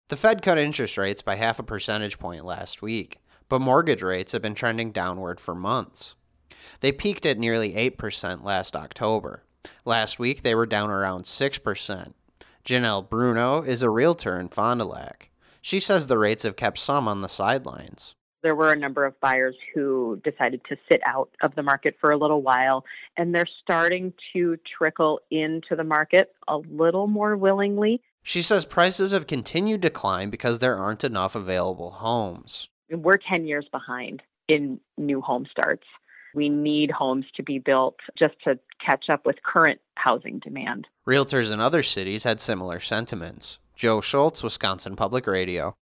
The Fed cut interest rates by half a percentage point last week, but mortgage rates have been trending downward for months. They peaked at nearly 8% last October. Last week, they were down around 6%. Janelle Bruno is a realtor in Fond du Lac. She says the rates have kept some on the sidelines. There were a number of buyers who decided to sit out of the market for a little while, and they're starting to trickle into the market a little more willingly. She says prices have continued to climb because there aren't enough available homes. We're 10 years behind in new home starts. We need homes to be built just to catch up with current housing demand. Realtors in other cities had similar sentiments. Joe Schultz, Wisconsin Public Radio.